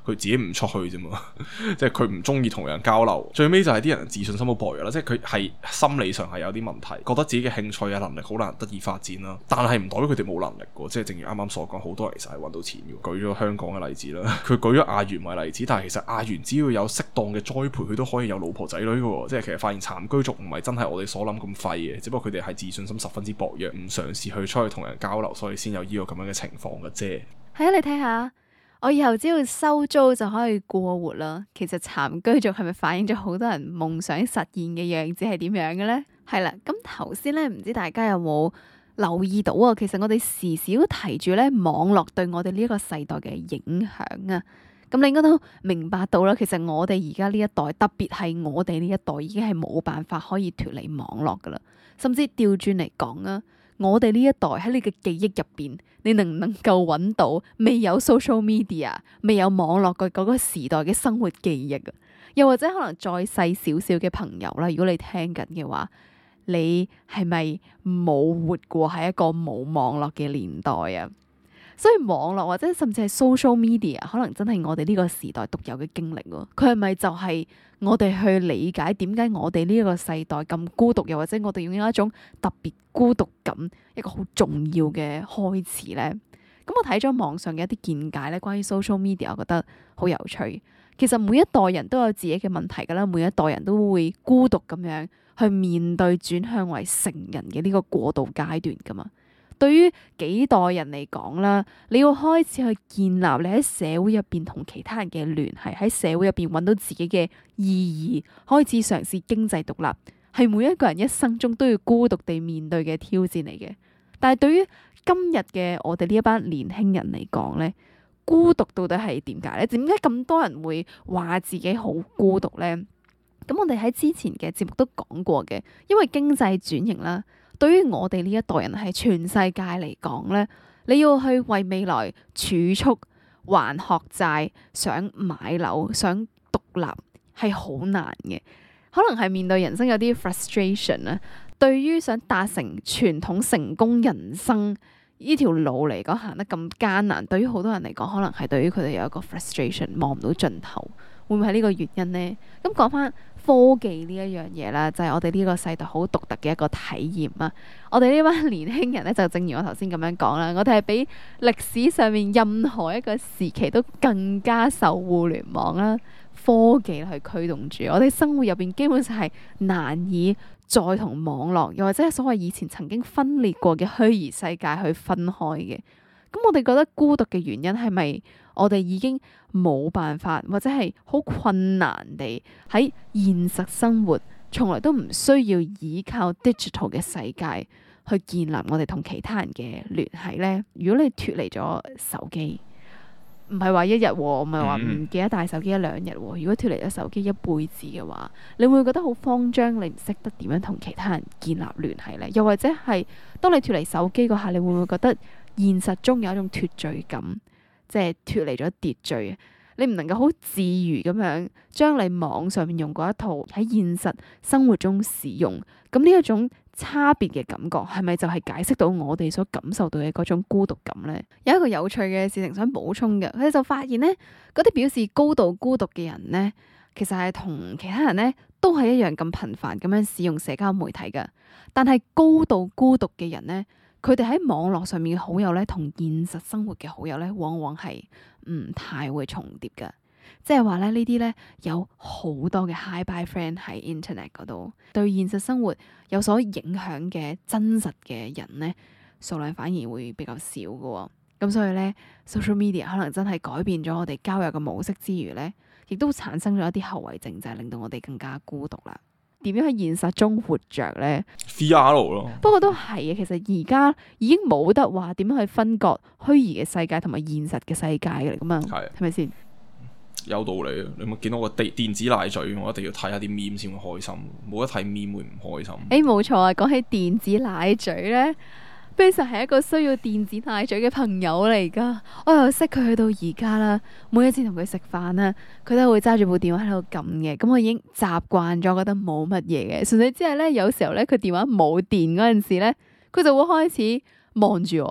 佢自己唔出去啫嘛，即係佢唔中意同人交流。最尾就係啲人自信心好薄弱啦，即係佢係心理上係有啲問題，覺得自己嘅興趣啊能力好難得以發展啦。但係唔代表佢哋冇能力嘅，即係正如啱啱所講，好多人其實係揾到錢嘅。舉咗香港嘅例子啦，佢舉咗阿元為例子，但係其實阿元只要有適當嘅栽培，佢都可以有老婆仔女嘅。即係其實發現殘居族唔係真係我哋所諗咁廢嘅，只不過佢哋係自信心十分之薄弱，唔嘗試去出去同人交流，所以先有呢個咁樣嘅情況嘅啫。 係啊，你睇下。我以後只要收租就可以過活啦。其實殘居族係咪反映咗好多人夢想實現嘅樣子係點樣嘅咧？係啦，咁頭先咧，唔知大家有冇留意到啊？其實我哋時時都提住咧網絡對我哋呢一個世代嘅影響啊。咁你應該都明白到啦。其實我哋而家呢一代，特別係我哋呢一代，已經係冇辦法可以脫離網絡噶啦。甚至調轉嚟講啊，我哋呢一代喺你嘅記憶入邊，你能唔能夠揾到未有 social media、未有網絡嘅嗰個時代嘅生活記憶啊？又或者可能再細少少嘅朋友啦，如果你聽緊嘅話，你係咪冇活過喺一個冇網絡嘅年代啊？所以網絡或者甚至係 social media，可能真係我哋呢個時代獨有嘅經歷喎。佢係咪就係我哋去理解點解我哋呢一個世代咁孤獨，又或者我哋擁有一種特別孤獨感，一個好重要嘅開始咧？咁我睇咗網上嘅一啲見解咧，關於 social media，我覺得好有趣。其實每一代人都有自己嘅問題噶啦，每一代人都會孤獨咁樣去面對轉向為成人嘅呢個過渡階段噶嘛。對於幾代人嚟講啦，你要開始去建立你喺社會入邊同其他人嘅聯繫，喺社會入邊揾到自己嘅意義，開始嘗試經濟獨立，係每一個人一生中都要孤獨地面對嘅挑戰嚟嘅。但係對於今日嘅我哋呢一班年輕人嚟講咧，孤獨到底係點解咧？點解咁多人會話自己好孤獨咧？咁我哋喺之前嘅節目都講過嘅，因為經濟轉型啦。對於我哋呢一代人係全世界嚟講咧，你要去為未來儲蓄、還學債、想買樓、想獨立係好難嘅。可能係面對人生有啲 frustration 啊。對於想達成傳統成功人生呢條路嚟講行得咁艱難，對於好多人嚟講，可能係對於佢哋有一個 frustration，望唔到盡頭。會唔會係呢個原因呢？咁講翻科技呢一樣嘢啦，就係我哋呢個世代好獨特嘅一個體驗啊！我哋呢班年輕人咧，就正如我頭先咁樣講啦，我哋係比歷史上面任何一個時期都更加受互聯網啦、科技去驅動住。我哋生活入邊基本上係難以再同網絡，又或者係所謂以前曾經分裂過嘅虛擬世界去分開嘅。咁我哋覺得孤獨嘅原因係咪我哋已經冇辦法，或者係好困難地喺現實生活，從來都唔需要依靠 digital 嘅世界去建立我哋同其他人嘅聯繫咧？如果你脫離咗手機，唔係話一日，唔係話唔記得帶手機一兩日。如果脫離咗手機一輩子嘅話，你會覺得好慌張，你唔識得點樣同其他人建立聯繫咧？又或者係當你脫離手機嗰下，你會唔會覺得現實中有一種脫序感，即係脫離咗秩序？你唔能夠好自如咁樣將你網上面用過一套喺現實生活中使用，咁呢一種差別嘅感覺係咪就係解釋到我哋所感受到嘅嗰種孤獨感咧？有一個有趣嘅事情想補充嘅，佢哋就發現咧，嗰啲表示高度孤獨嘅人咧，其實係同其他人咧都係一樣咁頻繁咁樣使用社交媒體㗎，但係高度孤獨嘅人咧，佢哋喺網絡上面嘅好友咧，同現實生活嘅好友咧，往往係唔太會重疊㗎。即係話咧，呢啲咧有好多嘅 hi bye friend 喺 internet 嗰度，對現實生活有所影響嘅真實嘅人咧，數量反而會比較少㗎。咁所以咧 social media 可能真係改變咗我哋交友嘅模式之餘咧，亦都產生咗一啲後遺症，就係令到我哋更加孤獨啦。點樣喺現實中活着咧 ？V R 咯， 不過都係啊。其實而家已經冇得話點樣去分割虛擬嘅世界同埋現實嘅世界嘅嚟噶嘛，係咪先？ 有道理啊！你有冇見到個電電子奶嘴？我一定要睇下啲 meme 先會開心，冇得睇 meme 會唔開心。 誒，冇錯啊！講起電子奶嘴咧，Benson 係一個需要電子奶嘴嘅朋友嚟噶。我又識佢去到而家啦，每一次同佢食飯啦，佢都會揸住部電話喺度撳嘅。咁我已經習慣咗，覺得冇乜嘢嘅。純粹只係咧，有時候咧佢電話冇電嗰陣時咧，佢就會開始望住我。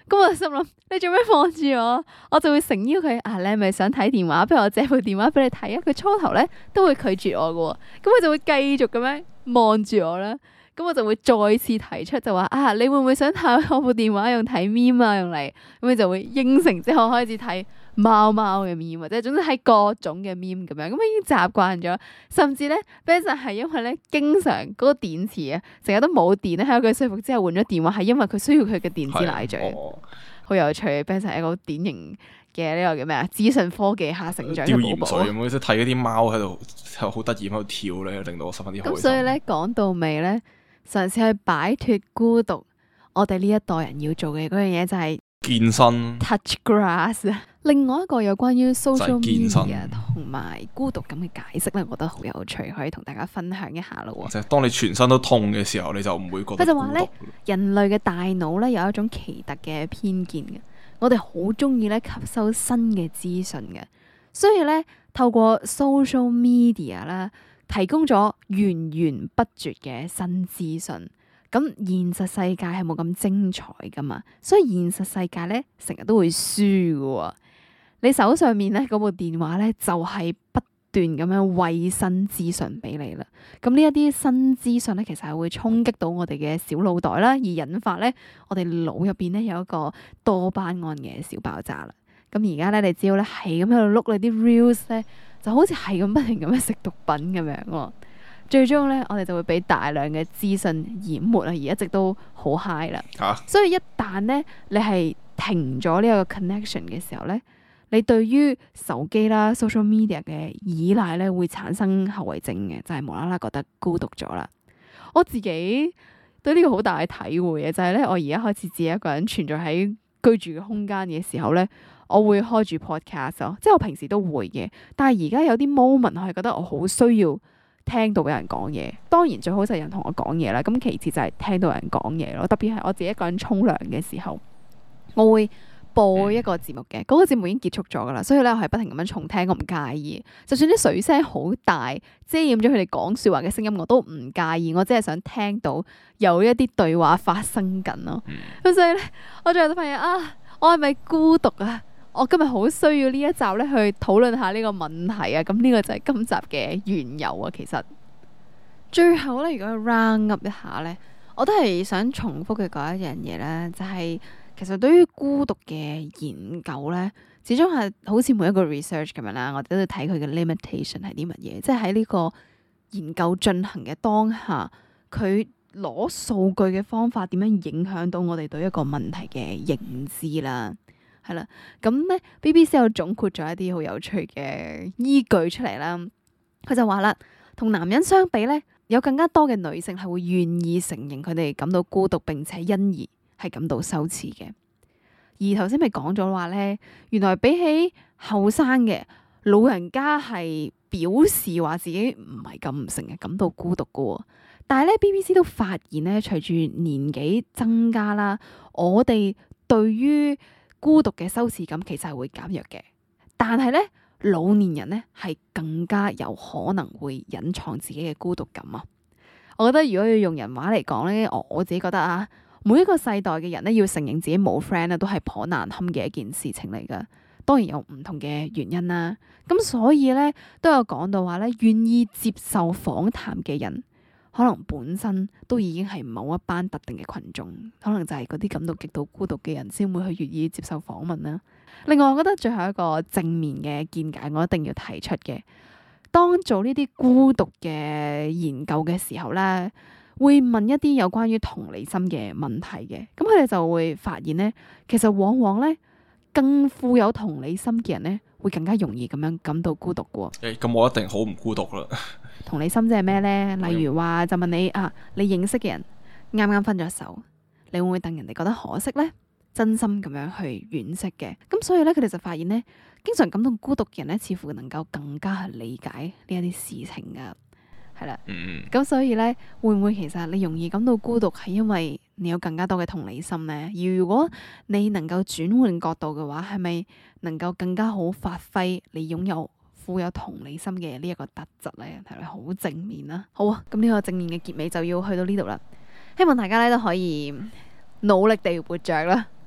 咁我就心諗你做咩望住我？我就會誠邀佢啊，你係咪想睇電話？不如我借部電話俾你睇啊！佢初頭咧都會拒絕我嘅，咁佢就會繼續咁樣望住我啦。咁我就會再次提出就話啊，你會唔會想睇我部電話用睇 meme 啊？用嚟咁佢就會應承之後開始睇貓貓嘅 meme 或者總之係各種嘅 meme 咁樣，咁已經習慣咗。甚至咧 Benson 係因為咧經常嗰個電池啊，成日都冇電咧，喺佢說服之後換咗電話，係因為佢需要佢嘅電子奶嘴。好有趣 ，Benson 係一個好典型嘅呢個叫咩啊？資訊科技下成長嘅寶寶。 吊鹽水咁，即係睇嗰啲貓喺度好得意喺度跳咧，令到我十分之開心。 咁所以咧講到尾咧，嘗試去擺脫孤獨，我哋呢一代人要做嘅嗰樣嘢就係健身 touch grass。另外一個有關於 social 健身 media 同埋孤獨感嘅解釋咧，我覺得好有趣，可以同大家分享一下咯。 就係當你全身都痛嘅時候，你就唔會覺得孤獨。 佢就話咧，人類嘅大腦咧有一種奇特嘅偏見嘅，我哋好中意咧吸收新嘅資訊嘅，所以咧透過 social media 啦，提供咗源源不絕嘅新資訊。咁現實世界係冇咁精彩噶嘛，所以現實世界咧成日都會輸噶。你手上面咧嗰部電話咧就係不斷咁樣餵新資訊俾你啦。咁呢一啲新資訊咧，其實係會衝擊到我哋嘅小腦袋啦，而引發咧我哋腦入邊咧有一個多巴胺嘅小爆炸啦。咁而家咧，你只要咧係咁喺度碌你啲 reels 咧，就好似係咁不停咁樣食毒品咁樣喎。最終咧，我哋就會俾大量嘅資訊淹沒啊，而一直都好 high 啦。 啊、 所以一旦咧你係停咗呢一個 connection 嘅時候咧，你對於手機啦、social media 嘅依賴咧會產生後遺症嘅，就係、是、無啦啦覺得孤獨咗啦。我自己對呢個好大嘅體會嘅就係、是、咧，我而家開始自己一個人存在喺居住嘅空間嘅時候咧，我會開住 podcast 咯，即係我平時都會嘅，但係而家有啲 moment 我係覺得我好需要聽到有人講嘢，當然最好就係有人同我講嘢啦。咁其次就係聽到有人講嘢咯，特別係我自己一個人沖涼嘅時候，我會播一個節目嘅，嗰、嗯、個節目已經結束咗噶啦，所以咧我係不停咁樣重聽，我唔介意。就算啲水聲好大，遮掩咗佢哋講說話嘅聲音，我都唔介意。我只係想聽到有一啲對話發生緊咯。咁、嗯、所以咧，我最後都發現啊，我係咪孤獨啊？我今日好需要呢一集咧去討論下呢個問題啊！咁呢個就係今集嘅緣由啊。其實最後咧，如果 round up 一下咧，我都係想重複嘅講一樣嘢咧，就係、是、其實對於孤獨嘅研究咧，始終係好似每一個 research 咁樣啦，我哋都要睇佢嘅 limitation 係啲乜嘢，即係喺呢個研究進行嘅當下，佢攞數據嘅方法點樣影響到我哋對一個問題嘅認知啦。係啦，咁咧 B B C 有總括咗一啲好有趣嘅依據出嚟啦。佢就話啦，同男人相比咧，有更加多嘅女性係會願意承認佢哋感到孤獨，並且因而係感到羞恥嘅。而頭先咪講咗話咧，原來比起後生嘅老人家係表示話自己唔係咁成日感到孤獨㗎喎。但係咧 B B C 都發現咧，隨住年紀增加啦，我哋對於孤獨嘅羞恥感其實係會減弱嘅，但係咧老年人咧係更加有可能會隱藏自己嘅孤獨感啊！我覺得如果要用人話嚟講咧，我我自己覺得啊，每一個世代嘅人咧要承認自己冇 friend 咧，都係頗難堪嘅一件事情嚟噶。當然有唔同嘅原因啦，咁所以咧都有講到話咧，願意接受訪談嘅人，可能本身都已經係某一班特定嘅群眾，可能就係嗰啲感到極度孤獨嘅人先會去願意接受訪問啦。另外，我覺得最後一個正面嘅見解，我一定要提出嘅，當做呢啲孤獨嘅研究嘅時候咧，會問一啲有關於同理心嘅問題嘅，咁佢哋就會發現咧，其實往往咧更富有同理心嘅人咧，會更加容易咁樣感到孤獨嘅。 誒，咁我一定好唔孤獨啦。 同理心即係咩咧？例如話就問你啊，你認識嘅人啱啱分咗手，你會唔會戥人哋覺得可惜咧？真心咁樣去惋惜嘅。咁所以咧，佢哋就發現咧，經常感到孤獨嘅人咧，似乎能夠更加去理解呢一啲事情噶。係啦，咁、嗯、所以咧，會唔會其實你容易感到孤獨，係因為你有更加多嘅同理心咧？而如果你能夠轉換角度嘅話，係咪能夠更加好發揮你擁有富有同理心嘅呢一個特質咧？係咪好正面啦？好啊，咁呢個正面嘅結尾就要去到呢度啦。希望大家咧都可以努力地活着啦。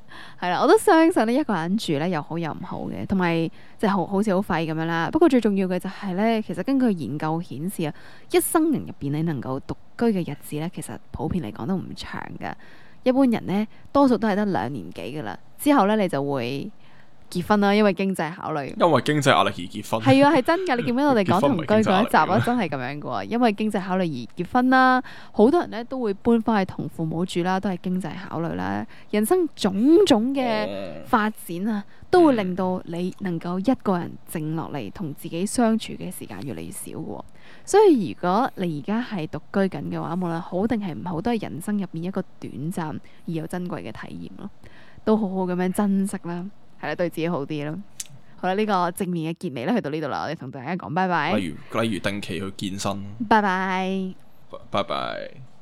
係啦，我都相信呢一個人住咧有好有唔好嘅，同埋即係好好似好廢咁樣啦。不過最重要嘅就係咧，其實根據研究顯示啊，一生人入邊你能夠獨居嘅日子咧，其實普遍嚟講都唔長噶。一般人咧多數都係得兩年幾噶啦，之後咧你就會結婚啦，因為經濟考慮。 因為經濟壓力而結婚。 係啊，係真㗎！你記唔記得我哋講同居嗰一集結婚唔係經濟壓力啊？真係咁樣嘅喎，因為經濟考慮而結婚啦。好多人咧都會搬翻去同父母住啦，都係經濟考慮啦。人生種種嘅發展啊，都會令到你能夠一個人靜落嚟同自己相處嘅時間越嚟越少嘅喎。所以如果你而家係獨居緊嘅話，無論好定係唔好，都係人生入面一個短暫而又珍貴嘅體驗咯。都好好咁樣珍惜啦。係啦，對自己好啲咯。好啦，呢、這個正面嘅結尾咧，去到呢度啦，我哋同大家講拜拜。 例如例如定期去健身。 拜拜。 拜拜。